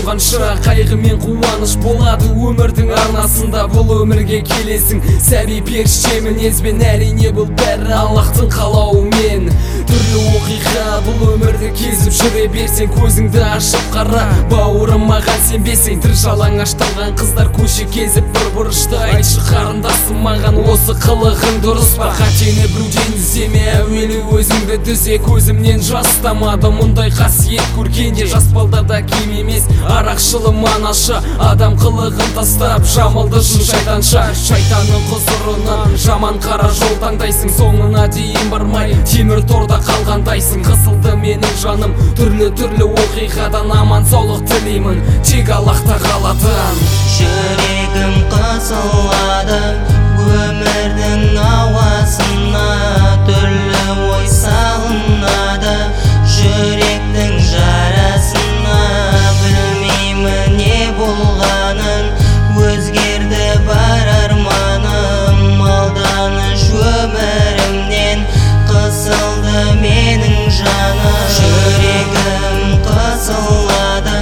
қойғанша қайғы мен қуаныш болады өмірдің арнасында. Бұл өмірге келесің сәби періште мінезбен, әрине бұл бәрі Аллахтың қалауымен. Түрлі оқиға бұл өмірді кезіп жүре берсең, көзіңді ашып қара бауырым, маған сенбесең. Тір жалаңашталған қыздар көше кезіп бір бұрышта. Айтшы қарындасым маған осы қылығың дұрыс па? Қатені біреуден іздеме, әуелі өзіңді түзе. Көзімнен жас тамады мұндай қасиет көргенде. Жас балдарда кем емес арақшылы манашы, адам қылығын тастап жамылды шын шайтанша. Шайтанның құзырынан жаман қара жол таңдайсың, соңына дейін бармай темір торда қалғандайсың. Қысылды менің жаным түрлі оқиғадан, аман саулық тілеймін тек Аллах тағаладан. Жүрегім қысылады өмірдің ауасына, түрлі ой салынады жүректің жарасына. Білмеймін не болғанын, өзгерді бар арманым. Алданыш өмірімнен қысылды менің жаным. Жүрегім қысылады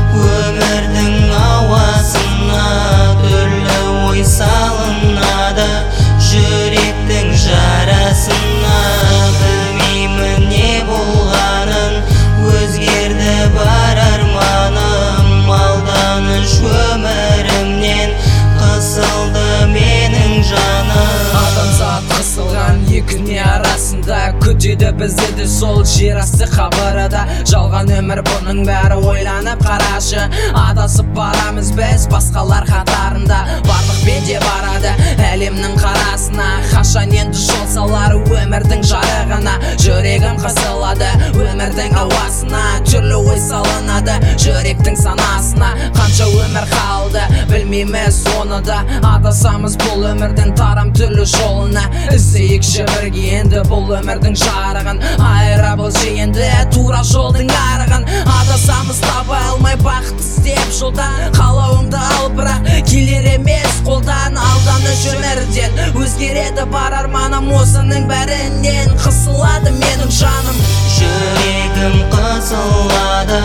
өмірдің ауасына, түрлі ой салынады жүректің жарасына. Білмеймін не болғанын, өзгерді бар арманым. Алданыш өмірімнен қысылды менің жаным. Адамзат қысылған екі не арасында, күтеді бізді де сол жер асты қабырда. Жалған өмір бұның бәрі, ойланып қарашы. Адасып барамыз біз басқалар қатарында. Барлық бенде барады әлемнің қарасына. Қашан енді жол салар өмірдің жарығына. Жүрегім қысылады өмірдің ауасына, түрлі ой салынады жүректің санасына. Қанша өмір қалды білмейміз оны да, адасамыз бұл өмірдің тарам түрлі жолына. Іздейікші бірге енді бұл өмірдің жарығын, айыра бұл жиенді тура жолдың арығын. Адасамыз таба алмай бақыт іздеп жолдан, қалауыңды ал бірақ келер емес қолдан. Алданыш өмірден өзгереді бар арманым, осының бәрінен қысылады менің жаным. Жүрегім қысылады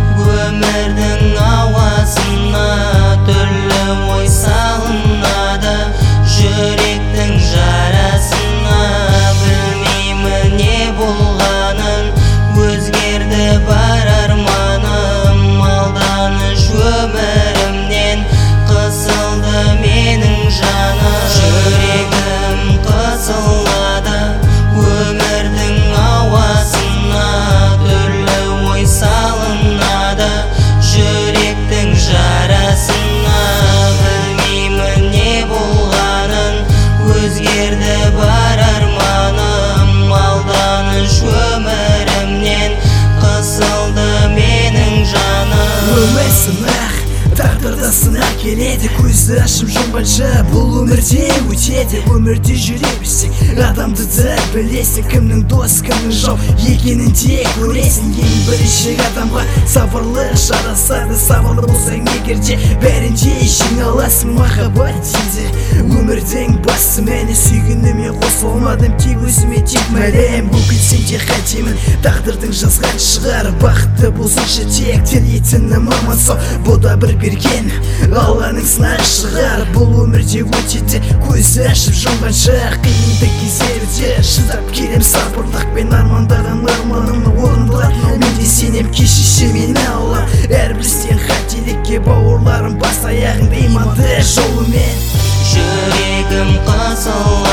өмірдің ауасына, түрлі ой салынады жүректің жарасына. Білмеймін не болғанын, өзгерді бар арманым. Алданыш өмірімнен қысылды менің жаным. Жүрегім қысылады өмірдің ауасына, түрлі ой салынады жүректің жарасына. Білмеймін не болғанын, өзгерді бар арманым. Алданыш өмірімнен қысылды менің жаным. Өмір сынақ, тағдырда сынақ келеді. Көзді ашып жұмғанша бұл өмірде өтеді. Өмірде жүре берсең адамды да білесің, кімнің дос кімнің жау екенін де көресің. Ең бірінші адамға сабырлық жарасады. Сабырлы болсаң егерде бәрінде жеңе аласың. Махаббат дейді өмірдің басы мәні, сүйгеніме қосылмадым тек өзіме тек мәлім. Бүкіл сен де қайтемін тағдырдың жазған шығар, бақытты болсыншы тек тілейтінім аман сау. Бұл да бір берген Алланың сынағы шығар. Бұл өмірде өтеді көзі ашып жұмғанша, қиынды кездерде шыдап келем сабырлықпен. Армандаған арманымны орындалатын мен де сенем, кешірші мені Алла әрбір істен қателікке. Бауырларым бас аяғыңды иманды жолымен. Жүрегім қысылады